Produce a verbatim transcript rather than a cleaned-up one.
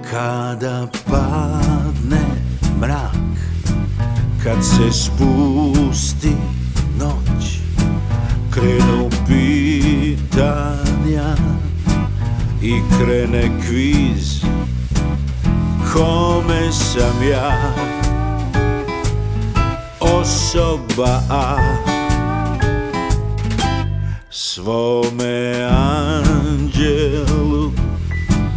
Kada padne mrak, kad se spusti noć, krenu pitanja i krene kviz. Kome sam ja? Osoba A. Svome anđelu